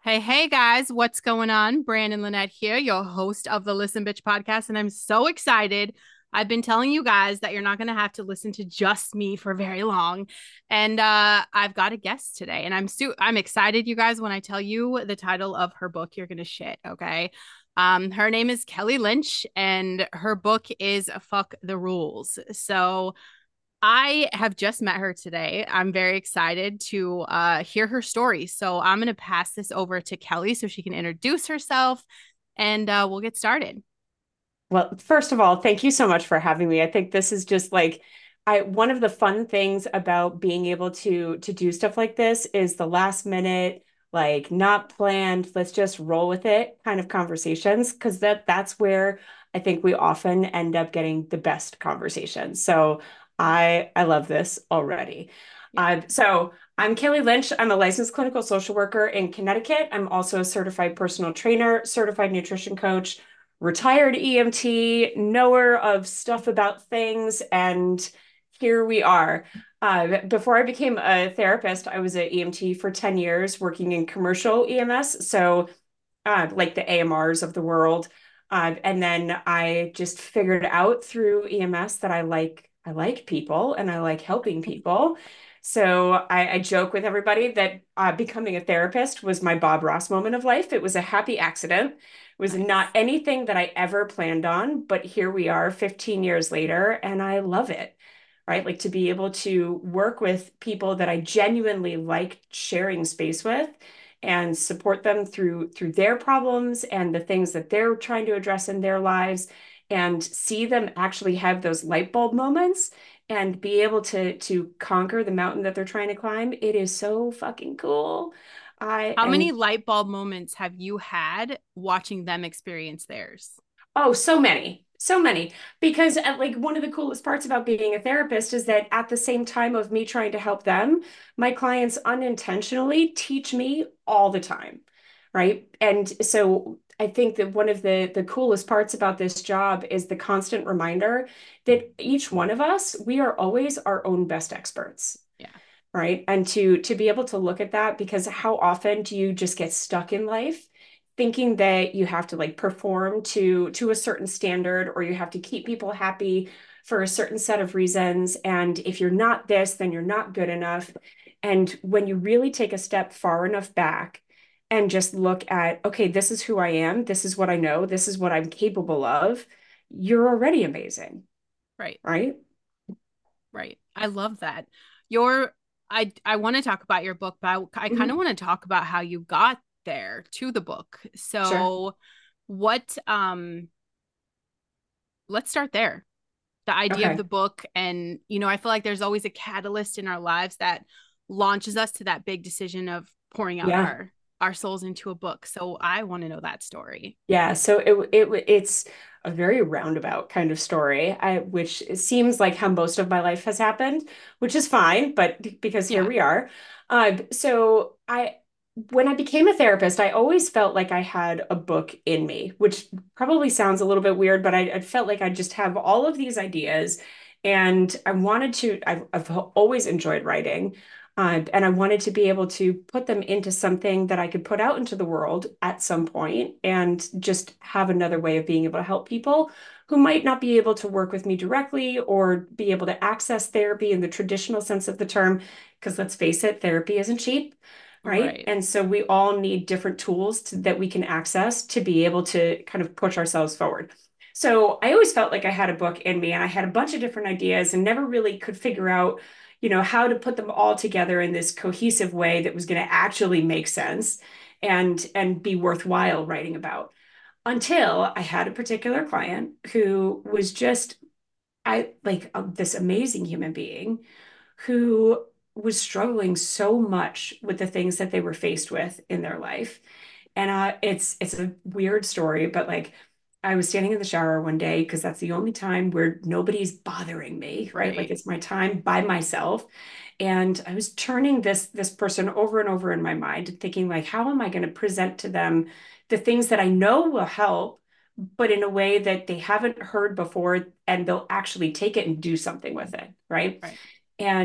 Hey guys, what's going on? Brandon Lynette here, your host of the Listen Bitch podcast, and I'm so excited. I've been telling you guys that you're not going to have to listen to just me for very long. And I've got a guest today, and I'm excited, you guys, when I tell you the title of her book, you're going to shit, okay? Her name is Kelly Lynch, and her book is Fuck the Rules. So I have just met her today. I'm very excited to hear her story. So I'm going to pass this over to Kelly so she can introduce herself and we'll get started. Well, first of all, thank you so much for having me. I think this is just like I one of the fun things about being able to do stuff like this is the last minute, like not planned, let's just roll with it kind of conversations because that's where I think we often end up getting the best conversations. So Yeah. I love this already. Yeah. So I'm Kelly Lynch. I'm a licensed clinical social worker in Connecticut. I'm also a certified personal trainer, certified nutrition coach, retired EMT, knower of stuff about things, and here we are. Before I became a therapist, I was an EMT for 10 years working in commercial EMS, so like the AMRs of the world. And then I just figured out through EMS that I like people and I like helping people. So I joke with everybody that becoming a therapist was my Bob Ross moment of life. It was a happy accident. It was not Nice. anything that I ever planned on, but here we are 15 years later, and I love it. Right? Like to be able to work with people that I genuinely like sharing space with and support them through their problems and the things that they're trying to address in their lives and see them actually have those light bulb moments and be able to conquer the mountain that they're trying to climb. It is so fucking cool. I How many am light bulb moments have you had watching them experience theirs? Oh, so many. So many. Because like one of the coolest parts about being a therapist is that at the same time of me trying to help them, my clients unintentionally teach me all the time. Right. And so I think that one of the coolest parts about this job is the constant reminder that each one of us, we are always our own best experts. Yeah. Right. And to be able to look at that, because how often do you just get stuck in life thinking that you have to like perform to a certain standard or you have to keep people happy for a certain set of reasons, and if you're not this, then you're not good enough. And when you really take a step far enough back and just look at, okay, this is who I am, this is what I know, this is what I'm capable of, you're already amazing, Right. right? Right. I love that. Your I want to talk about your book, but I kind of Mhm. want to talk about how you got there to the book. Sure. So what let's start there. The idea of Okay. the book, and I feel like there's always a catalyst in our lives that launches us to that big decision of pouring out Yeah. our souls into a book. So I want to know that story. Yeah, so it's a very roundabout kind of story, which it seems like how most of my life has happened, which is fine, but because here Yeah. we are. When I became a therapist, I always felt like I had a book in me, which probably sounds a little bit weird, but I felt like I just have all of these ideas, and I've always enjoyed writing. And I wanted to be able to put them into something that I could put out into the world at some point and just have another way of being able to help people who might not be able to work with me directly or be able to access therapy in the traditional sense of the term. Because let's face it, therapy isn't cheap, right? Right. And so we all need different tools that we can access to be able to kind of push ourselves forward. So I always felt like I had a book in me and I had a bunch of different ideas and never really could figure out how to put them all together in this cohesive way that was going to actually make sense and be worthwhile writing about. Until I had a particular client who was just I like this amazing human being who was struggling so much with the things that they were faced with in their life. And it's a weird story, but like I was standing in the shower one day because that's the only time where nobody's bothering me, right? Like Right. it's my time by myself. And I was turning this person over and over in my mind and thinking like, how am I going to present to them the things that I know will help, but in a way that they haven't heard before and they'll actually take it and do something with it, right? Right. And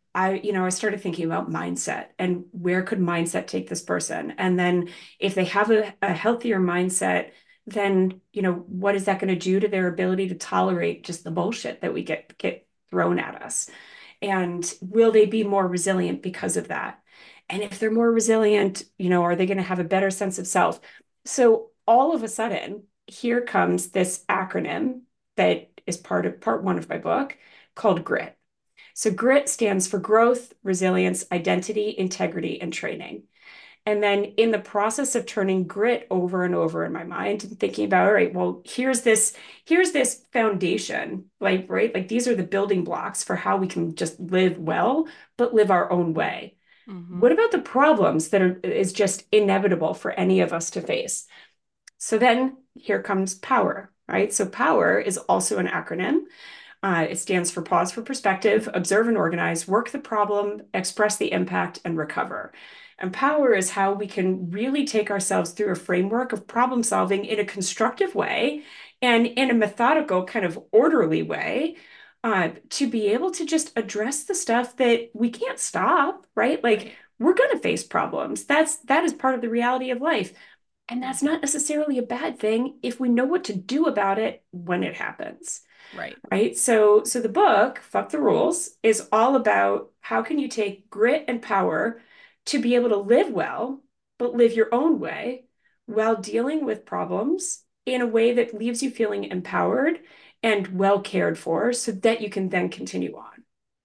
I started thinking about mindset and where could mindset take this person? And then if they have a healthier mindset, then, what is that going to do to their ability to tolerate just the bullshit that we get thrown at us? And will they be more resilient because of that? And if they're more resilient, are they going to have a better sense of self? So all of a sudden, here comes this acronym that is part one of my book called GRIT. So GRIT stands for growth, resilience, identity, integrity, and training. And then in the process of turning grit over and over in my mind and thinking about, all right, well, here's this foundation, like, right? Like these are the building blocks for how we can just live well, but live our own way. Mm-hmm. What about the problems is just inevitable for any of us to face? So then here comes POWER, right? So POWER is also an acronym. It stands for pause for perspective, observe and organize, work the problem, express the impact, and recover. And power is how we can really take ourselves through a framework of problem solving in a constructive way and in a methodical, kind of orderly way, to be able to just address the stuff that we can't stop, right? Like Right. we're going to face problems. That is part of the reality of life. And that's Mm-hmm. not necessarily a bad thing if we know what to do about it when it happens, Right. right? So the book, Fuck the Rules, is all about how can you take grit and power to be able to live well, but live your own way while dealing with problems in a way that leaves you feeling empowered and well cared for so that you can then continue on.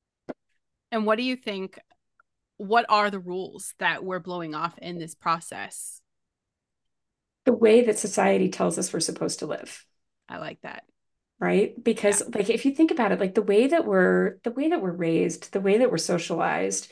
And what do you think? What are the rules that we're blowing off in this process? The way that society tells us we're supposed to live. I like that. Right? Yeah. Because like if you think about it, like the way that we're raised, the way that we're socialized,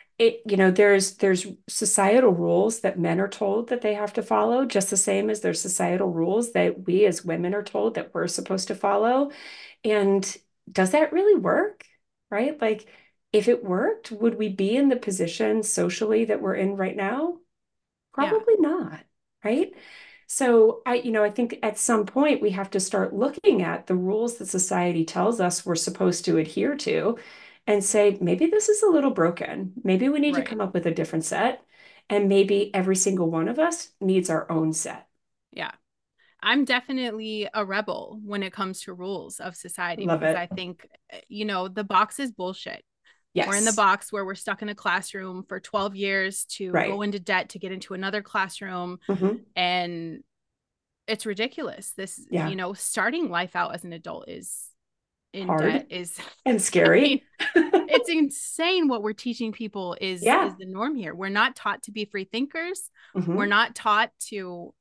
there's societal rules that men are told that they have to follow, just the same as there's societal rules that we as women are told that we're supposed to follow. And does that really work? Right? Like if it worked, would we be in the position socially that we're in right now? Yeah. Probably not, right? So I think at some point we have to start looking at the rules that society tells us we're supposed to adhere to and say, maybe this is a little broken. Maybe we need to Right. come up with a different set. And maybe every single one of us needs our own set. Yeah. I'm definitely a rebel when it comes to rules of society Love because it. I think, the box is bullshit. We're in the Yes. box where we're stuck in a classroom for 12 years to go Right. into debt to get into another classroom. Hmm. And it's ridiculous. This, Yeah. starting life out as an adult is in debt Hard is, and I mean, scary. it's insane what we're teaching people is Yeah. the norm here. We're not taught to be free thinkers. We're Hmm. not taught to,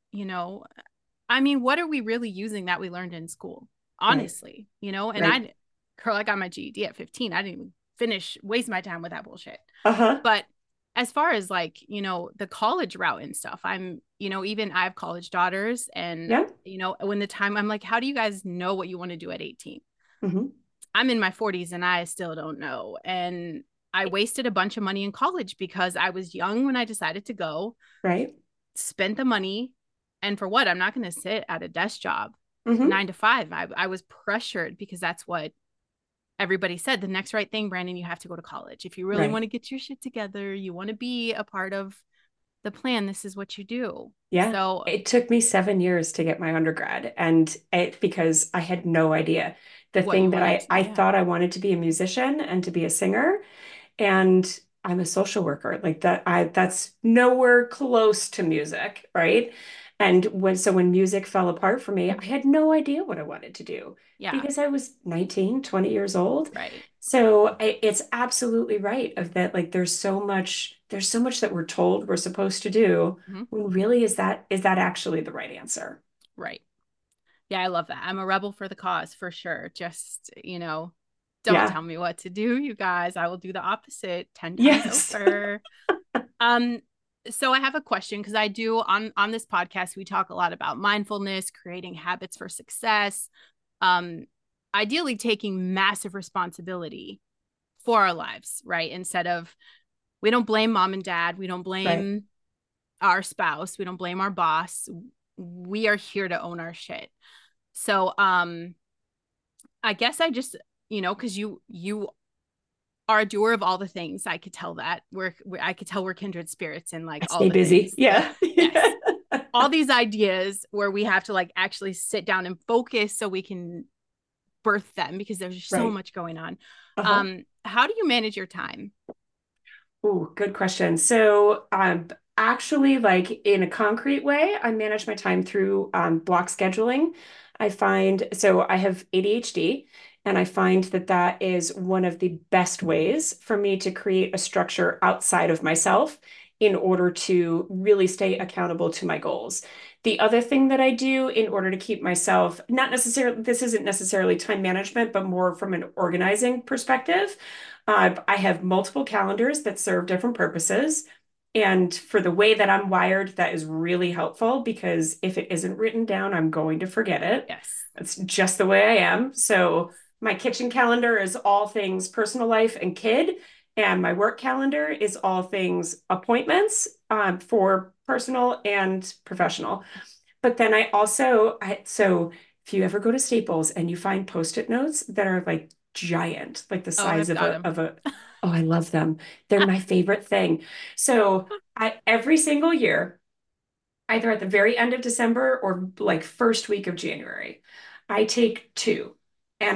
I mean, what are we really using that we learned in school? Right. Honestly, and Right. girl, I got my GED at 15. I didn't even waste my time with that bullshit. Uh-huh. But as far as like, the college route and stuff, even I have college daughters and, Yeah. when the time I'm like, how do you guys know what you want to do at 18? Hmm. I'm in my 40s and I still don't know. And I wasted a bunch of money in college because I was young when I decided to go, Right. spent the money. And for what? I'm not going to sit at a desk job Hmm. 9 to 5. I was pressured because that's what everybody said. The next right thing, Brandon, you have to go to college. If you really want Right. to get your shit together, you want to be a part of the plan, this is what you do. Yeah, So, it took me 7 years to get my undergrad, and because I had no idea. The what you thing that wanted I to, I yeah. thought I wanted to be a musician and to be a singer, and I'm a social worker. Like that's nowhere close to music, right? And when music fell apart for me, I had no idea what I wanted to do Yeah, because I was 19, 20 years old. right. So it's absolutely right of that, like there's so much that we're told we're supposed to do Mhm. when really is that actually the right answer? Right. Yeah, I love that. I'm a rebel for the cause for sure. Just, don't Yeah. tell me what to do, you guys. I will do the opposite 10 times Yes. over. Um, so I have a question because I do on this podcast, we talk a lot about mindfulness, creating habits for success, um, ideally taking massive responsibility for our lives, right? Instead of we don't blame mom and dad, we don't Right. blame our spouse, we don't blame our boss. We are here to own our shit. So I guess I just, because you are a doer of all the things. I could tell that I could tell we're kindred spirits in like I all stay the busy. things. Yeah. Yes. All these ideas where we have to like actually sit down and focus so we can birth them because there's so Right. much going on. Uh-huh. How do you manage your time? Oh, good question. So, actually, like in a concrete way, I manage my time through block scheduling. I find so I have ADHD, and I find that that is one of the best ways for me to create a structure outside of myself in order to really stay accountable to my goals. The other thing that I do in order to keep myself, not necessarily, this isn't necessarily time management, but more from an organizing perspective. I have multiple calendars that serve different purposes. And for the way that I'm wired, that is really helpful because if it isn't written down, I'm going to forget it. Yes. That's just the way I am. So my kitchen calendar is all things personal life and kid, and my work calendar is all things appointments for personal and professional. But then so if you ever go to Staples and you find Post-it notes that are like giant, like the Oh, size I've of got them. oh, I love them. They're my favorite thing. So every single year, either at the very end of December or like first week of January, I take two. And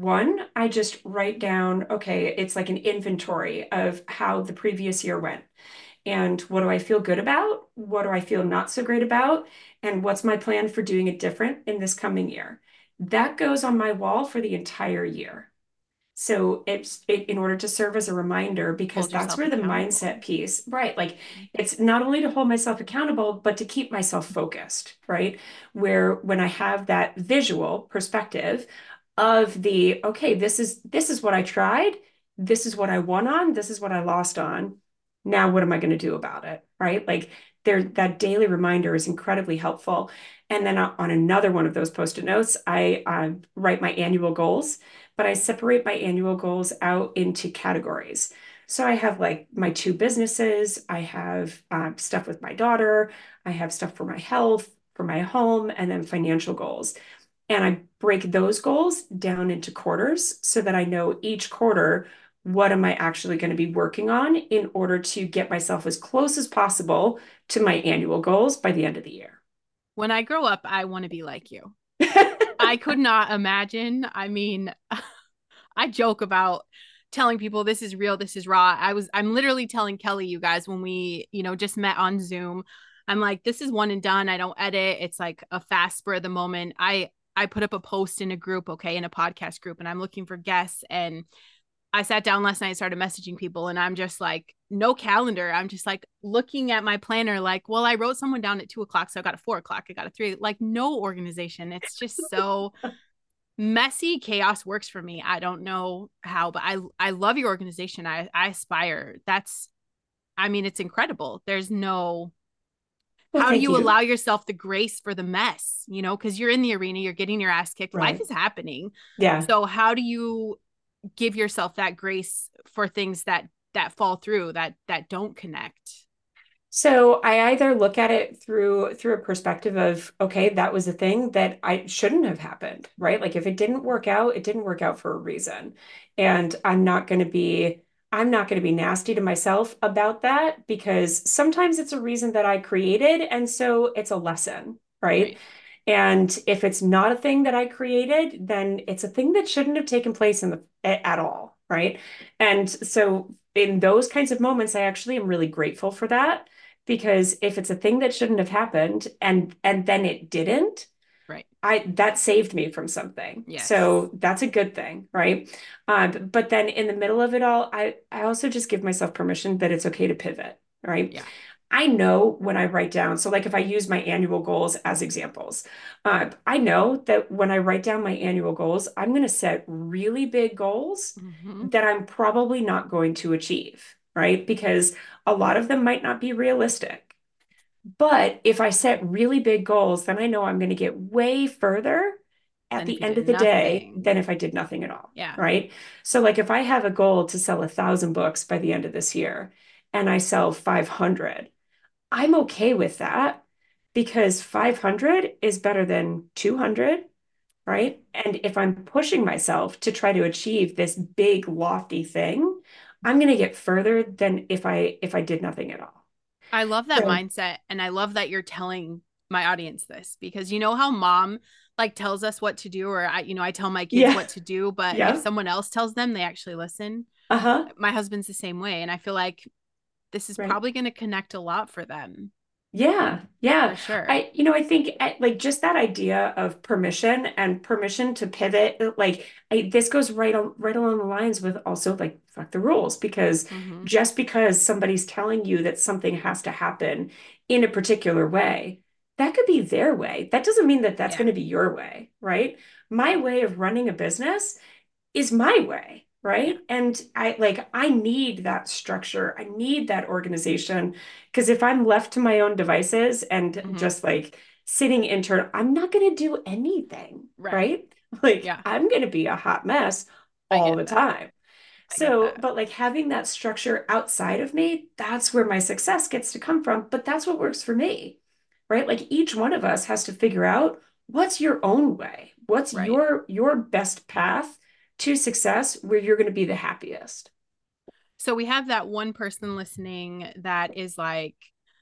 I just write down, okay, it's like an inventory of how the previous year went. And what do I feel good about? What do I feel not so great about? And what's my plan for doing it different in this coming year? That goes on my wall for the entire year. So in order to serve as a reminder, because Hold that's yourself where the accountable. mindset piece, right? Like it's not only to hold myself accountable, but to keep myself focused, right? Where when I have that visual perspective of the, okay, this is what I tried, this is what I won on, this is what I lost on. Now what am I going to do about it? Right? Like there, that daily reminder is incredibly helpful. And then on another one of those post-it notes, I write my annual goals, but I separate my annual goals out into categories. So I have like my two businesses, I have stuff with my daughter, I have stuff for my health, for my home, and then financial goals. And I break those goals down into quarters so that I know each quarter what am I actually going to be working on in order to get myself as close as possible to my annual goals by the end of the year. When I grow up, I want to be like you. I could not imagine. I mean, I joke about telling people this is real, this is raw. I'm literally telling Kelly, you guys, when we, just met on Zoom, I'm like, this is one and done. I don't edit. It's like a fast spur of the moment. I put up a post in a group, okay, in a podcast group, and I'm looking for guests. And I sat down last night and started messaging people, and I'm just like, no calendar. I'm just like looking at my planner, like, well, I wrote someone down at 2 o'clock, so I got a 4 o'clock, I got a three, like no organization. It's just so messy. Chaos works for me. I don't know how, but I love your organization. I aspire. I mean, it's incredible. There's no Well, how do thank you you. allow yourself the grace for the mess, because you're in the arena, you're getting your ass kicked, life Right. is happening. Yeah. So how do you give yourself that grace for things that fall through, that don't connect? So I either look at it through a perspective of, okay, that was a thing that I shouldn't have happened, right? Like if it didn't work out, it didn't work out for a reason. And I'm not going to be nasty to myself about that because sometimes it's a reason that I created and so it's a lesson, right? Right. And if it's not a thing that I created, then it's a thing that shouldn't have taken place at all, right? And so in those kinds of moments, I actually am really grateful for that because if it's a thing that shouldn't have happened and then it didn't, Right. I that saved me from something. Yes. So that's a good thing, right? But then in the middle of it all, I also just give myself permission that it's okay to pivot, right? Yeah. I know when I write down, so like if I use my annual goals as examples, I know that when I write down my annual goals, I'm going to set really big goals Mm-hmm. that I'm probably not going to achieve, right? Because a lot of them might not be realistic. But if I set really big goals, then I know I'm going to get way further at Then if the you end did of the day nothing. than if I did nothing at all, Yeah. right? So, like if I have a goal to sell 1,000 books by the end of this year and I sell 500, I'm okay with that because 500 is better than 200, Right. right? And if I'm pushing myself to try to achieve this big, lofty thing, I'm going to get further than if I did nothing at all. I love that So, mindset. And I love that you're telling my audience this because you know how mom like tells us what to do, or I tell my kids yeah, what to do, but if yeah, someone else tells them, they actually listen. uh-huh, My husband's the same way. And I feel like this is right. probably going to connect a lot for them Yeah, yeah. for sure. I think like just that idea of permission and permission to pivot, like this goes right along the lines with also like fuck the rules, because Hmm. just because somebody's telling you that something has to happen in a particular way, that could be their way. That doesn't mean that that's Yeah. going to be your way, right? My way of running a business is my way, Yeah. right? And I need that structure. I need that organization because if I'm left to my own devices and Hmm. just like sitting intern, I'm not going to do anything, Right. right? Like Yeah. I'm going to be a hot mess I all get the that. time. I get So, that. but like having that structure outside of me, that's where my success gets to come from. But that's what works for me, right? Like each one of us has to figure out what's your own way, what's Right. your best path to success where you're going to be the happiest. So we have that one person listening that is like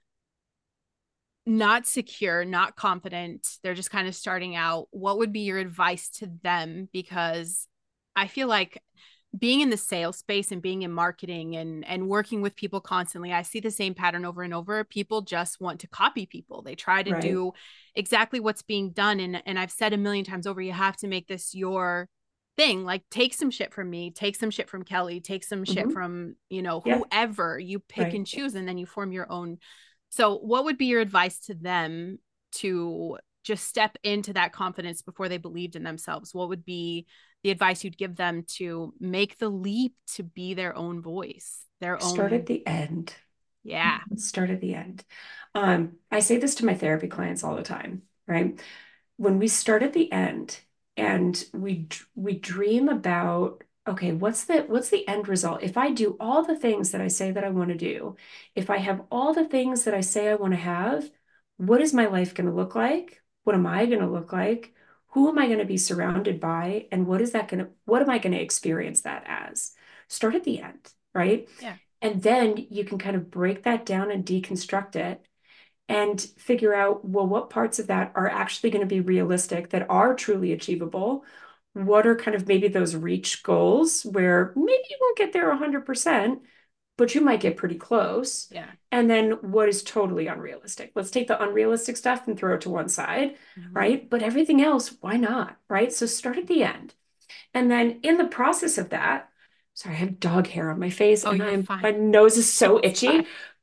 not secure, not confident. They're just kind of starting out. What would be your advice to them? Because I feel like being in the sales space and being in marketing and working with people constantly, I see the same pattern over and over. People just want to copy people. They try to Right. do exactly what's being done. And I've said a million times over, you have to make this your thing. Like take some shit from me, take some shit from Kelly, take some shit Hmm. from, Yeah. whoever. You pick Right. and choose and then you form your own. So what would be your advice to them to just step into that confidence before they believed in themselves? What would be the advice you'd give them to make the leap to be their own voice, their Start at own? the end. Yeah. Start at the end. I say this to my therapy clients all the time, right? When we start at the end and we dream about, okay, what's the end result? If I do all the things that I say that I want to do, if I have all the things that I say I want to have, what is my life going to look like? What am I going to look like? Who am I going to be surrounded by? And what am I going to experience that as? Start at the end, right? Yeah. And then you can kind of break that down and deconstruct it and figure out, well, what parts of that are actually going to be realistic, that are truly achievable? What are kind of maybe those reach goals where maybe you won't get there 100%, but you might get pretty close? Yeah. And then what is totally unrealistic? Let's take the unrealistic stuff and throw it to one side, Mm-hmm. right? But everything else, why not? Right? So start at the end. And then in the process of that, sorry, I have dog hair on my face Oh, and you're my fine. nose is so It's fine. itchy.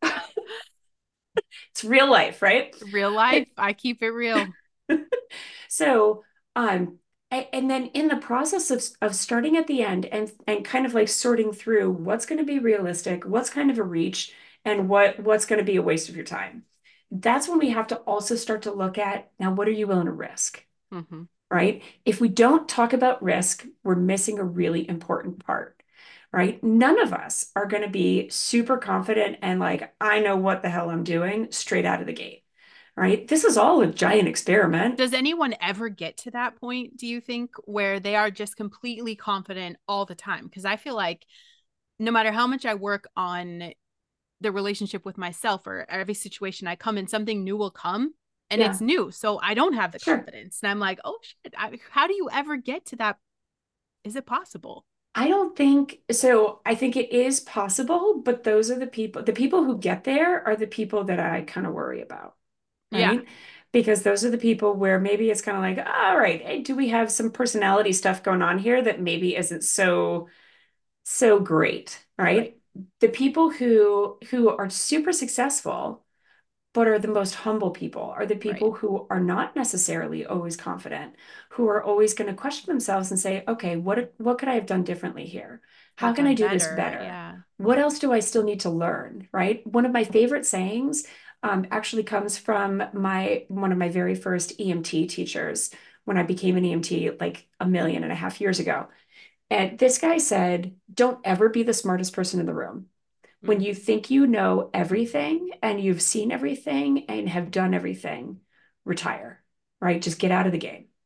It's real life, right? Real life. I keep it real. So, and then in the process of starting at the end and kind of like sorting through what's going to be realistic, what's kind of a reach, and what's going to be a waste of your time. That's when we have to also start to look at, now, what are you willing to risk, Mm-hmm. right? If we don't talk about risk, we're missing a really important part, right? None of us are going to be super confident and like, I know what the hell I'm doing straight out of the gate, right? This is all a giant experiment. Does anyone ever get to that point, do you think, where they are just completely confident all the time? Because I feel like no matter how much I work on the relationship with myself or every situation I come in, something new will come and Yeah, it's new. So I don't have the sure. confidence. And I'm like, oh shit, how do you ever get to that? Is it possible? I don't think so. I think it is possible, but those are the people who get there are the people that I kind of worry about, Yeah, right? Because those are the people where maybe it's kind of like, all right, hey, do we have some personality stuff going on here that maybe isn't so great, right, right? The people who are super successful but are the most humble people, are the right. people who are not necessarily always confident, who are always going to question themselves and say, okay, what could I have done differently here? Or How can I done do this better. better? Yeah. What else do I still need to learn? Right? One of my favorite sayings actually comes from my one of my very first EMT teachers when I became an EMT like 1.5 years ago. And this guy said, don't ever be the smartest person in the room. When Mm. you think you know everything and you've seen everything and have done everything, retire, right? Just get out of the game.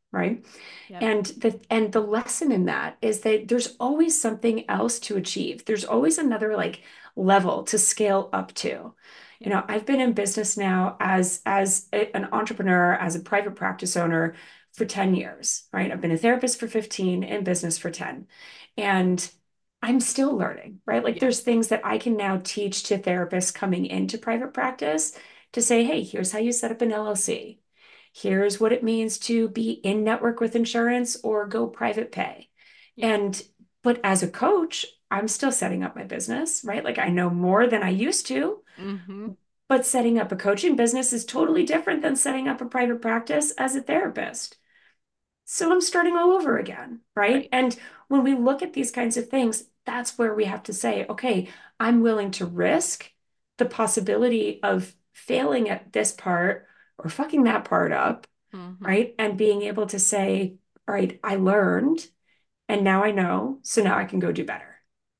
right? Yep. And the lesson in that is that there's always something else to achieve. There's always another like level to scale up to. Yep. I've been in business now an entrepreneur, as a private practice owner for 10 years, right? I've been a therapist for 15, in business for 10. And I'm still learning, right? Like Yeah. there's things that I can now teach to therapists coming into private practice to say, hey, here's how you set up an LLC. Here's what it means to be in network with insurance or go private pay. Yeah. And, but as a coach, I'm still setting up my business, right? Like I know more than I used to, Mm-hmm. but setting up a coaching business is totally different than setting up a private practice as a therapist. So I'm starting all over again, right? Right. And when we look at these kinds of things, that's where we have to say, okay, I'm willing to risk the possibility of failing at this part or fucking that part up, Mm-hmm. right? And being able to say, all right, I learned and now I know, so now I can go do better.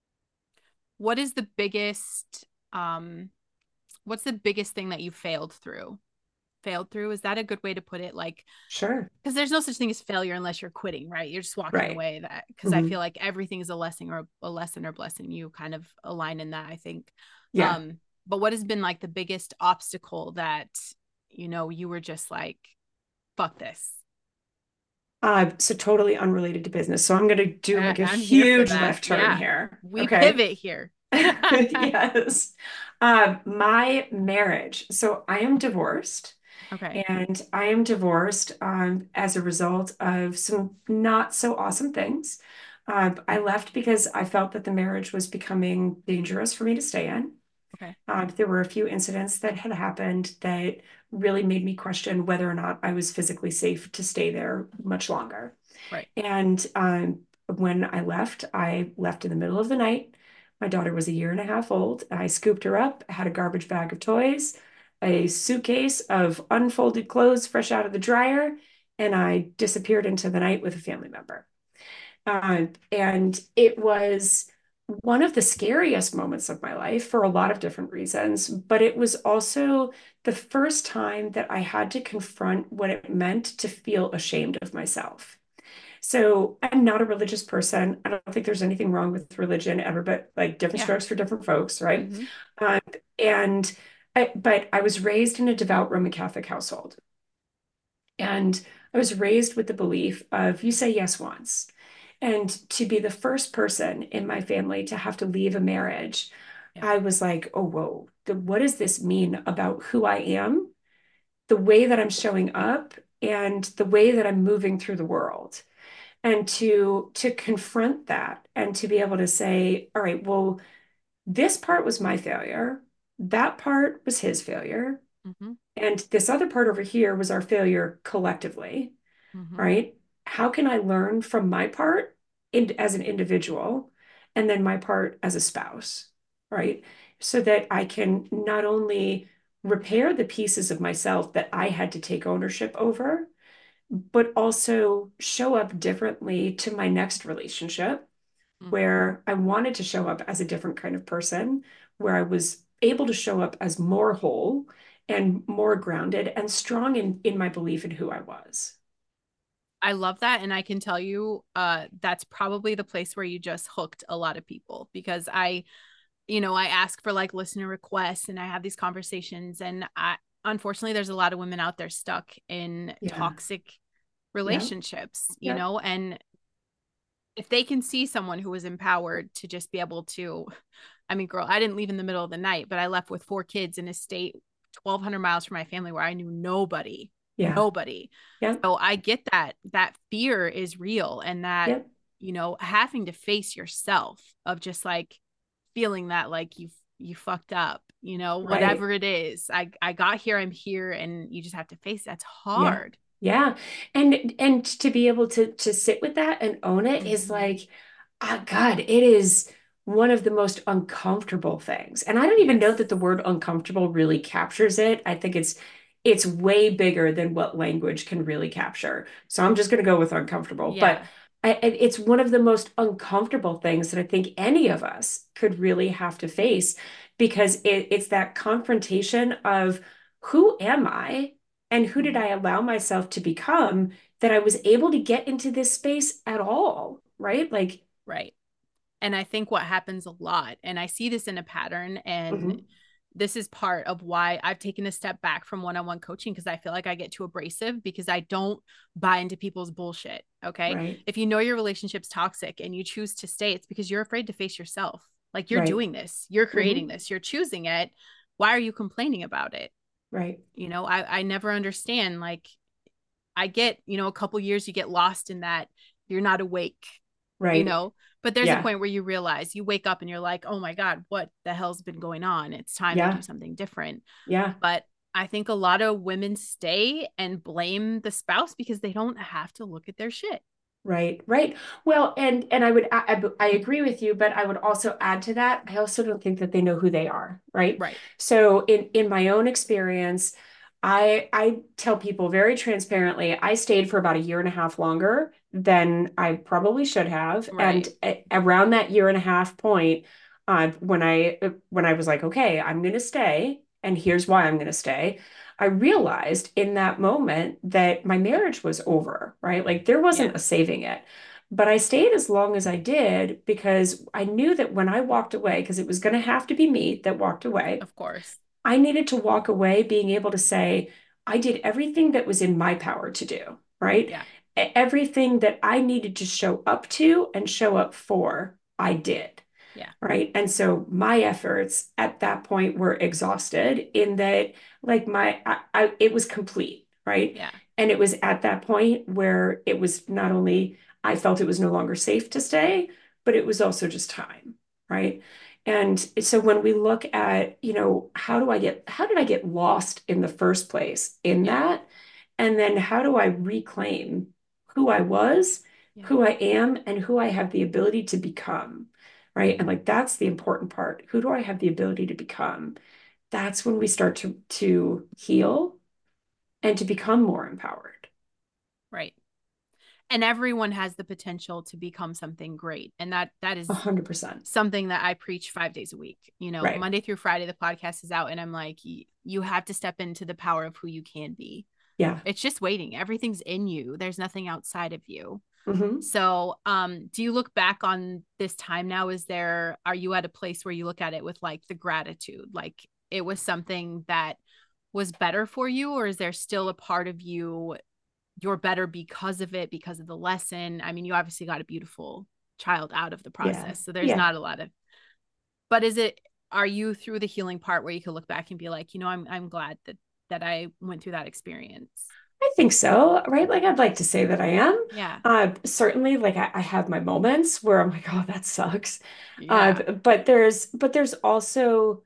What is the biggest what's the biggest thing that you failed through? Failed through, is that a good way to put it? Like, Sure. because there's no such thing as failure unless you're quitting, right? You're just walking Right. away. That because I Mhm. feel like everything is a lesson or blessing. You kind of align in that, I think. Yeah. But what has been like the biggest obstacle that you were just like, fuck this? So totally unrelated to business. So I'm going to do like a I'm here for huge that. left turn Yeah. here. We Okay. pivot here. Yes. My marriage. So I am divorced, Okay. and I am divorced as a result of some not so awesome things. I left because I felt that the marriage was becoming dangerous for me to stay in. Okay. There were a few incidents that had happened that really made me question whether or not I was physically safe to stay there much longer. Right. And when I left in the middle of the night. My daughter was a year and a half old. I scooped her up, had a garbage bag of toys, a suitcase of unfolded clothes fresh out of the dryer, and I disappeared into the night with a family member. And it was one of the scariest moments of my life for a lot of different reasons, but it was also the first time that I had to confront what it meant to feel ashamed of myself. So I'm not a religious person. I don't think there's anything wrong with religion ever, but like different Yeah. strokes for different folks, right? Mm-hmm. Um, but I was raised in a devout Roman Catholic household. And I was raised with the belief of you say yes once. And to be the first person in my family to have to leave a marriage, Yeah. I was like, oh, whoa, what does this mean about who I am, the way that I'm showing up, and the way that I'm moving through the world? And to confront that and to be able to say, all right, well, this part was my failure. That part was his failure. Mm-hmm. And this other part over here was our failure collectively, Mm-hmm. right? How can I learn from my part as an individual and then my part as a spouse, right? So that I can not only repair the pieces of myself that I had to take ownership over, but also show up differently to my next relationship Mm-hmm. where I wanted to show up as a different kind of person, where I was able to show up as more whole and more grounded and strong in my belief in who I was. I love that. And I can tell you, that's probably the place where you just hooked a lot of people because I ask for like listener requests and I have these conversations. And unfortunately, there's a lot of women out there stuck in Yeah. toxic Yeah. relationships, Yeah. and if they can see someone who was empowered to just be able to, I mean, girl, I didn't leave in the middle of the night, but I left with 4 kids in a state 1,200 miles from my family where I knew nobody, Yeah. nobody. Yeah. So I get that fear is real and that, Yeah. having to face yourself of just like feeling that like you fucked up, Right. whatever it is. I got here, I'm here, and you just have to face it. That's Yeah. hard. Yeah. And to be able to sit with that and own it is Mm-hmm. like, ah, God, it is one of the most uncomfortable things. And I don't even know Yes. that the word uncomfortable really captures it. I think it's way bigger than what language can really capture. So I'm just going to go with uncomfortable. But Yeah. it's one of the most uncomfortable things that I think any of us could really have to face because it's that confrontation of who am I? And who did Mhm. I allow myself to become that I was able to get into this space at all? Right? Like, Right. And I think what happens a lot, and I see this in a pattern, and mhm, this is part of why I've taken a step back from one-on-one coaching because I feel like I get too abrasive because I don't buy into people's bullshit. Okay. right, If you know your relationship's toxic and you choose to stay, it's because you're afraid to face yourself. Like you're right, doing this, you're creating hmm, this, you're choosing it. Why are you complaining about it? right, I never understand. Like I get, a couple years you get lost in that you're not awake, you right. know, but there's a Yeah, point where you realize you wake up and you're like, oh my God, what the hell's been going on? It's time to do yeah, something different. yeah. But I think a lot of women stay and blame the spouse because they don't have to look at their shit. Right, right. Well, and I agree with you, but I would also add to that, I also don't think that they know who they are, right? Right. So in my own experience, I tell people very transparently, I stayed for about a year and a half longer than I probably should have. And Right. around that year and a half point, when I was like, okay, I'm going to stay, and here's why I'm going to stay. I realized in that moment that my marriage was over, right? Like there Yeah. wasn't a saving it. But I stayed as long as I did because I knew that when I walked away, because it was going to have to be me that walked away, Of course. I needed to walk away being able to say, I did everything that was in my power to do, right? Yeah. Everything that I needed to show up to and show up for, I did. Yeah. Right. And so my efforts at that point were exhausted in that, like, it was complete. Right. Yeah. And it was at that point where it was not only I felt it was no longer safe to stay, but it was also just time. Right. And so when we look at, how did I get lost in the first place in Yeah. that? And then how do I reclaim who I was, Yeah. who I am, and who I have the ability to become? Right. And like that's the important part. Who do I have the ability to become? That's when we start to heal and to become more empowered. Right. And everyone has the potential to become something great. And that A is hundred percent. something that I preach 5 days a week. Right. Monday through Friday, the podcast is out, and I'm like, you have to step into the power of who you can be. Yeah. It's just waiting. Everything's in you. There's nothing outside of you. Hmm. So, do you look back on this time now? Are you at a place where you look at it with like the gratitude, like it was something that was better for you, or is there still a part of you you're better because of it, because of the lesson? I mean, you obviously got a beautiful child out of the Yeah. process, so there's Yeah. not a lot of, but are you through the healing part where you could look back and be like, I'm glad that I went through that experience? I think so, right? Like I'd like to say that I am. Yeah. Certainly, like I have my moments where I'm like, oh, that sucks. Yeah. But there's also,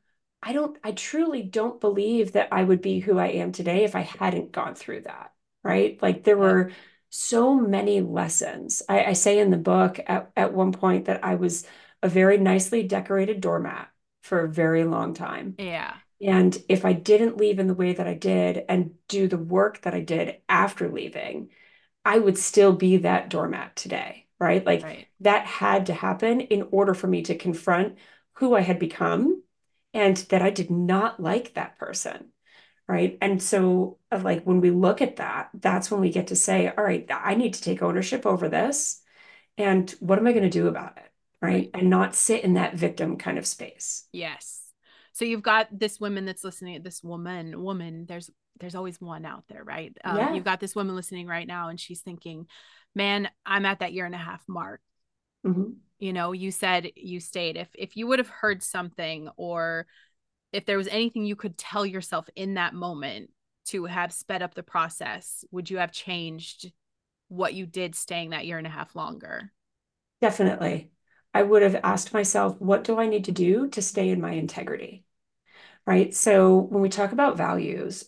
I truly don't believe that I would be who I am today if I hadn't gone through that, right? Like there Yep. were so many lessons. I say in the book at one point that I was a very nicely decorated doormat for a very long time. Yeah. And if I didn't leave in the way that I did and do the work that I did after leaving, I would still be that doormat today, right? Like Right. that had to happen in order for me to confront who I had become and that I did not like that person, right? And so, like, when we look at that, that's when we get to say, all right, I need to take ownership over this. And what am I going to do about it? Right. Right. And not sit in that victim kind of space. Yes. So you've got this woman that's listening, this woman, there's always one out there, right? Yeah. You've got this woman listening right now and she's thinking, man, I'm at that year and a half mark. Hmm. You said you stayed. If you would have heard something, or if there was anything you could tell yourself in that moment to have sped up the process, would you have changed what you did staying that year and a half longer? Definitely. I would have asked myself, what do I need to do to stay in my integrity? Right. So when we talk about values,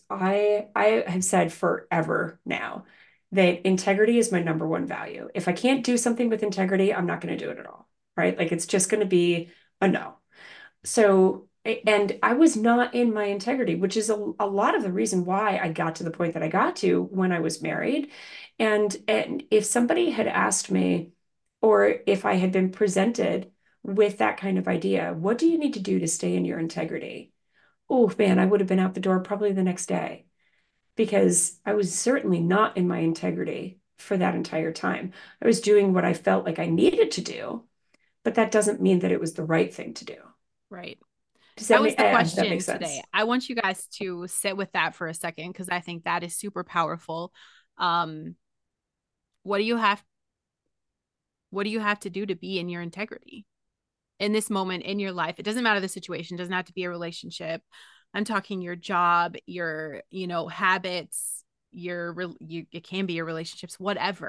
I have said forever now that integrity is my number one value. If I can't do something with integrity, I'm not going to do it at all. Right. Like it's just going to be a no. So, and I was not in my integrity, which is a lot of the reason why I got to the point that I got to when I was married. And if somebody had asked me, or if I had been presented with that kind of idea, what do you need to do to stay in your integrity? Oh man, I would have been out the door probably the next day. because I was certainly not in my integrity for that entire time. I was doing what I felt like I needed to do, but that doesn't mean that it was the right thing to do. Right. Does That that was make the I hope that question makes today. sense? I want you guys to sit with that for a second because I think that is super powerful. Um, what do you have what do you have to do to be in your integrity in this moment in your life? It doesn't matter the situation, it doesn't have to be a relationship. I'm talking your job, your, habits, it can be your relationships, whatever.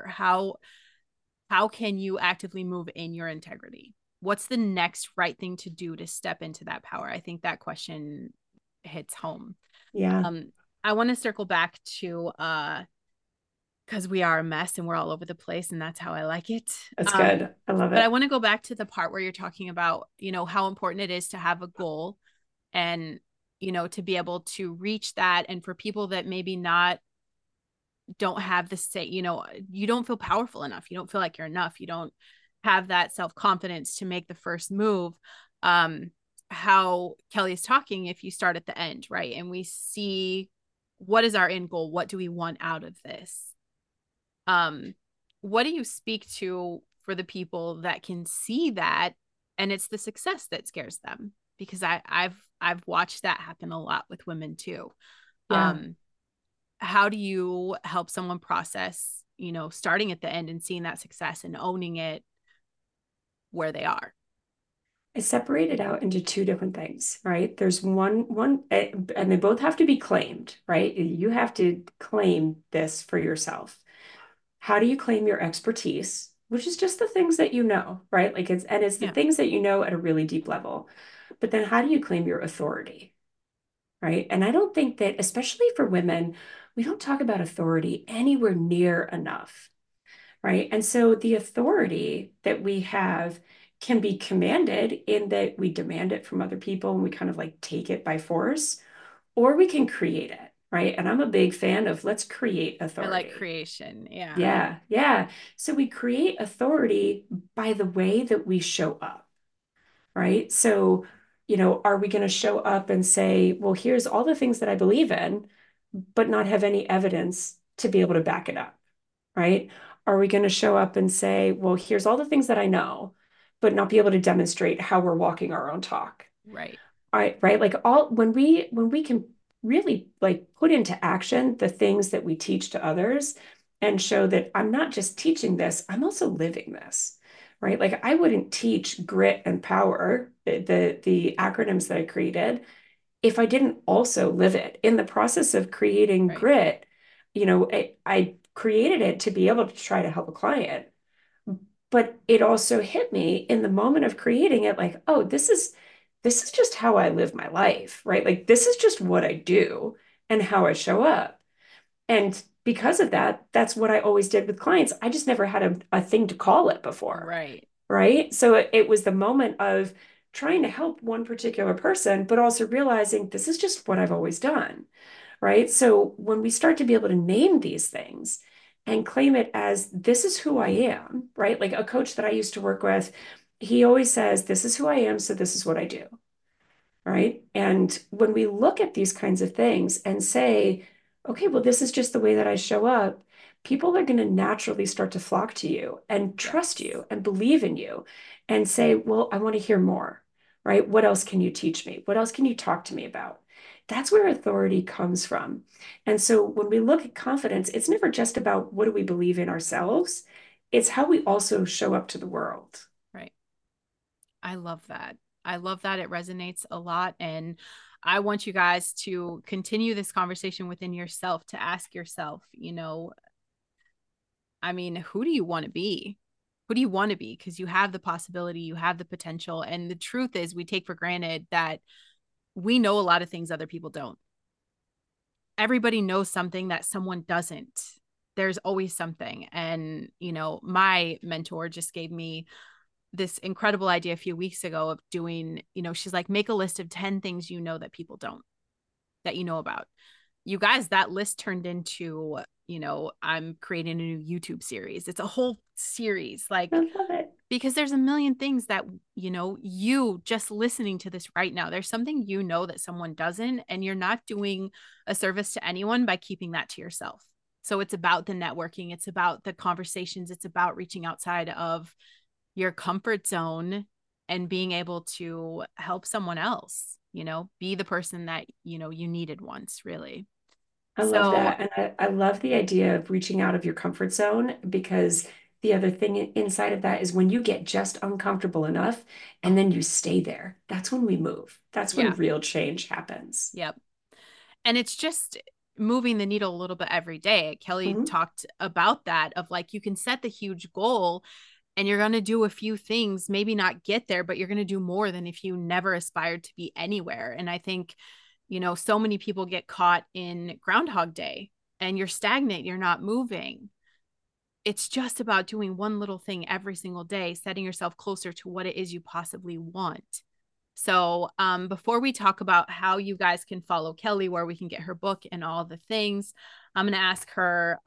How can you actively move in your integrity? What's the next right thing to do to step into that power? I think that question hits home. Yeah, Um, I want to circle back to because we are a mess and we're all over the place, and that's how I like it. that's Um, good. I love but I it. want to go back to the part where you're talking about, how important it is to have a goal and, to be able to reach that. And for people that maybe not don't have the same, you don't feel powerful enough. You don't feel like you're enough. You don't have that self-confidence to make the first move. Um, how Kelly is talking, if you start at the end, right? And we see what is our end goal? What do we want out of this? Um, what do you speak to for the people that can see that and it's the success that scares them? Because I've watched that happen a lot with women too. Yeah. Um, how do you help someone process, starting at the end and seeing that success and owning it where they are? I separate it out into two different things, right? There's and they both have to be claimed, right? You have to claim this for yourself. How do you claim your expertise, which is just the things that you know, right? It's the Yeah. things that you know at a really deep level. But then how do you claim your authority, right? And I don't think that, especially for women, we don't talk about authority anywhere near enough, right? And so the authority that we have can be commanded in that we demand it from other people and we kind of like take it by force, or we can create it, right? And I'm a big fan of let's create I like authority. creation. Yeah. Yeah, yeah. So we create authority by the way that we show up, right? So, are we going to show up and say, well, here's all the things that I believe in, but not have any evidence to be able to back it up, right? Are we going to show up and say, well, here's all the things that I know, but not be able to demonstrate how we're walking our own talk? Right. Right, like all when we can really like put into action the things that we teach to others and show that I'm not just teaching this, I'm also living this, right? Like I wouldn't teach grit and power, the acronyms that I created, if I didn't also live it. In the process of creating Right. grit, I created it to be able to try to help a client, but it also hit me in the moment of creating it like, oh, this is just how I live my life, right? Like this is just what I do and how I show up. And because of that, that's what I always did with clients. I just never had a thing to call it before, Right. right? So it was the moment of trying to help one particular person, but also realizing this is just what I've always done, right? So when we start to be able to name these things and claim it as this is who I am, right? Like a coach that I used to work with, he always says, this is who I am, so this is what I do, right? And when we look at these kinds of things and say, okay, well, this is just the way that I show up, people are going to naturally start to flock to you and trust Yes. you and believe in you and say, well, I want to hear more, right? What else can you teach me? What else can you talk to me about? That's where authority comes from. And so when we look at confidence, it's never just about what do we believe in ourselves, it's how we also show up to the world. Right. I love that. I love that. It resonates a lot. And I want you guys to continue this conversation within yourself to ask yourself, I mean, who do you want to be? Who do you want to be? Because you have the possibility, you have the potential. And the truth is, we take for granted that we know a lot of things other people don't. Everybody knows something that someone doesn't. There's always something. And, my mentor just gave me this incredible idea a few weeks ago of doing, she's like, make a list of 10 things that people don't, that you know about. You guys, that list turned into, I'm creating a new YouTube series. It's a whole series. I Like, love it. because there's a million things that, you just listening to this right now, there's something that someone doesn't, and you're not doing a service to anyone by keeping that to yourself. So it's about the networking, it's about the conversations, it's about reaching outside of your comfort zone and being able to help someone else, be the person that, you needed once, really. I love So, that. And I love the idea of reaching out of your comfort zone because the other thing inside of that is when you get just uncomfortable enough and then you stay there, that's when we move. That's when yeah, real change happens. yep. And it's just moving the needle a little bit every day. Kelly Mhm. talked about that, of like, you can set the huge goal and you're going to do a few things, maybe not get there, but you're going to do more than if you never aspired to be anywhere. And I think, so many people get caught in Groundhog Day and you're stagnant, you're not moving. It's just about doing one little thing every single day, setting yourself closer to what it is you possibly want. So, before we talk about how you guys can follow Kelly, where we can get her book and all the things, I'm going to ask her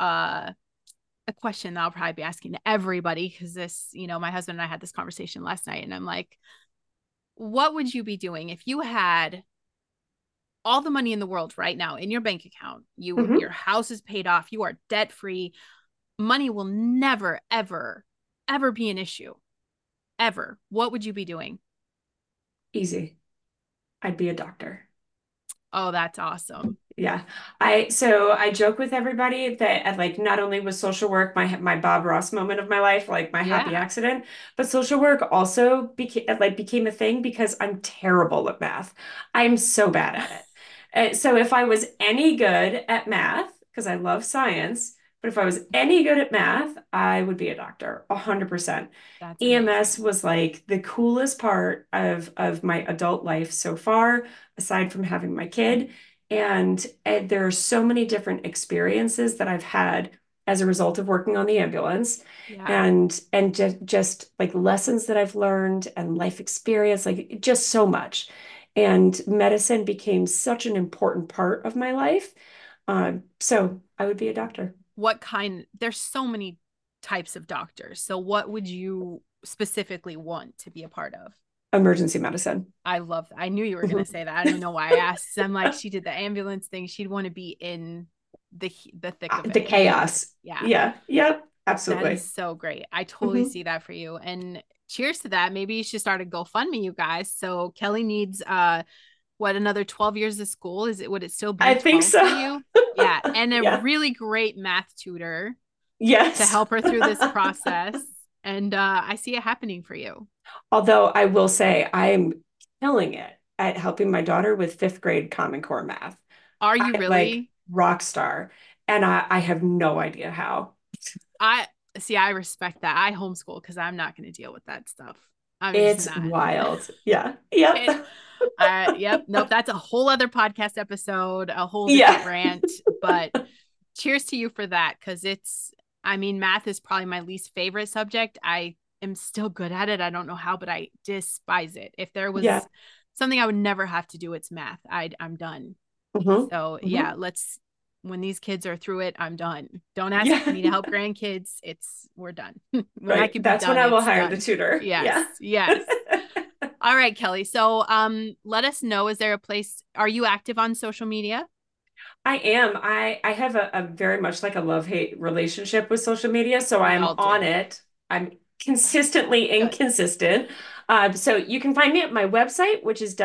a question that I'll probably be asking to everybody, because my husband and I had this conversation last night, and I'm like, what would you be doing if you had all the money in the world right now in your bank account? Your Mhm. house is paid off, you are debt free, money will never, ever, ever be an issue, ever. What would you be doing? Easy. I'd be a doctor. Oh, that's awesome. Yeah. I joke with everybody that like not only was social work my Bob Ross moment of my life, like my happy Yeah. accident, but social work also became a thing because I'm terrible at math. I'm so bad at it. So if I was any good at math, because I love science, but if I was any good at math, I would be a doctor, 100%. That's EMS amazing. was like the coolest part of my adult life so far, aside from having my kid. And there are so many different experiences that I've had as a result of working on the ambulance Yeah. and just like lessons that I've learned and life experience, like just so much. And medicine became such an important part of my life. So I would be a doctor. There's so many types of doctors. So what would you specifically want to be a part of? Emergency medicine. I love that. I knew you were going to Mhm. say that. I don't know why I asked. I'm like, she did the ambulance thing. She'd want to be in the thick of The it, in there. chaos. Yeah. Yeah. Yep. That is Absolutely. so great. I totally Mhm. see that for you. And cheers to that. Maybe you should start a GoFundMe, you guys. So Kelly needs another 12 years of school? Would it still I be think 12 so. for you? Yeah. And a Yeah. really great math tutor to Yes. help her through this process. And I see it happening for you. Although I will say I am killing it at helping my daughter with fifth grade Common Core math. Are you I like really? rock star, and I have no idea how. I see, I respect that. I homeschool because I'm not going to deal with that stuff. I'm just It's not. wild. Yeah. Yep. It, yep, nope. That's a whole other podcast episode, a whole different Yeah. rant. But cheers to you for that, because math is probably my least favorite subject. I am still good at it. I don't know how, but I despise it. If there Yeah. was something I would never have to do, it's math. I'm done. Hmm. So Hmm. yeah, when these kids are through it, I'm done. Don't ask Yeah. me to help grandkids. We're done. When I Right. could be That's when done, I will it's hire the done. tutor. Yes, Yeah. yes. All right, Kelly. So let us know, is there a place, are you active on social media? I am. I have a very much like a love-hate relationship with social media, so We I'm all on do. it. I'm consistently Good. inconsistent. So you can find me at my website, which is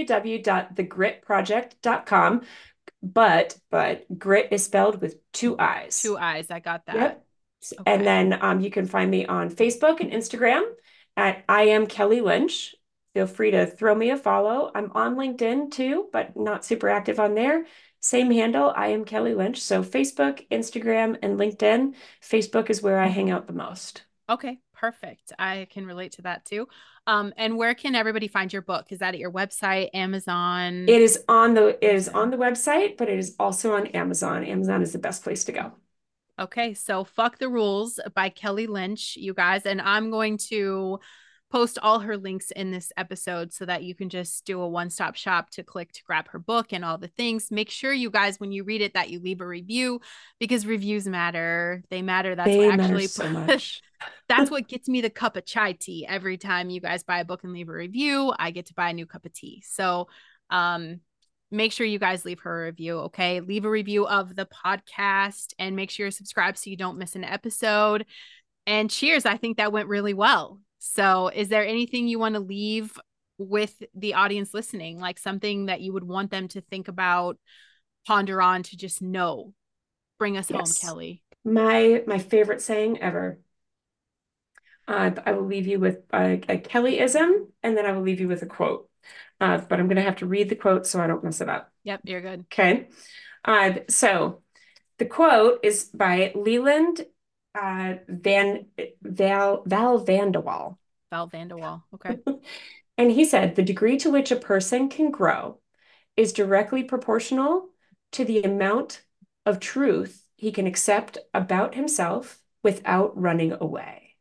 www.thegritproject.com. But grit is spelled with two I's. Two eyes. I got that. Yep. And Okay. then you can find me on Facebook and Instagram at I am Kelly Lynch. Feel free to throw me a follow. I'm on LinkedIn too, but not super active on there. Same handle, I am Kelly Lynch. So Facebook, Instagram, and LinkedIn. Facebook is where I hang out the most. Okay, perfect. I can relate to that too. And where can everybody find your book? Is that at your website, Amazon? It is Listen. on the website, but it is also on Amazon. Amazon is the best place to go. Okay, so Fuck the Rules by Kelly Lynch, you guys. And I'm going to post all her links in this episode so that you can just do a one-stop shop to click to grab her book and all the things. Make sure you guys, when you read it, that you leave a review, because reviews matter. They matter. That's what They matter actually so much. that's what gets me the cup of chai tea. Every time you guys buy a book and leave a review, I get to buy a new cup of tea. So make sure you guys leave her a review. Okay, leave a review of the podcast and make sure you're subscribed so you don't miss an episode. And cheers. I think that went really well. So is there anything you want to leave with the audience listening, like something that you would want them to think about, ponder on, to just know? Bring us home, Yes. Kelly. My favorite saying ever. I will leave you with a Kellyism, and then I will leave you with a quote. But I'm going to have to read the quote so I don't mess it up. Yep, you're good. Okay. So the quote is by Leland Val Vanderwall. Val Vanderwall. Okay. And he said, the degree to which a person can grow is directly proportional to the amount of truth he can accept about himself without running away.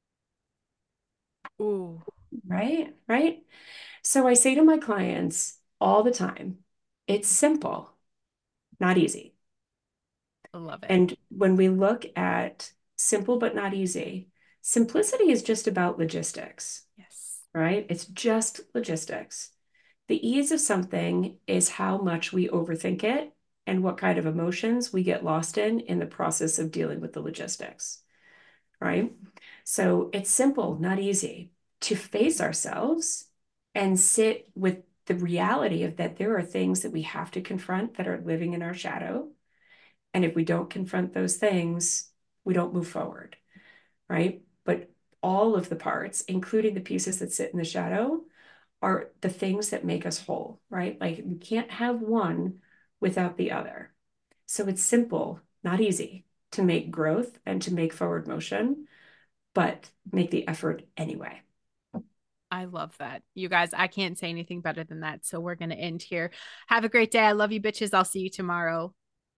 Ooh, Right? Right? So I say to my clients all the time, it's simple, not easy. I love it. And when we look at simple but not easy, simplicity is just about logistics, Yes. right? It's just logistics. The ease of something is how much we overthink it and what kind of emotions we get lost in the process of dealing with the logistics, right? So it's simple, not easy to face ourselves and sit with the reality of that there are things that we have to confront that are living in our shadow. And if we don't confront those things, we don't move forward, right? But all of the parts, including the pieces that sit in the shadow, are the things that make us whole, right? Like we can't have one without the other. So it's simple, not easy to make growth and to make forward motion, but make the effort anyway. I love that. You guys, I can't say anything better than that. So we're going to end here. Have a great day. I love you, bitches. I'll see you tomorrow.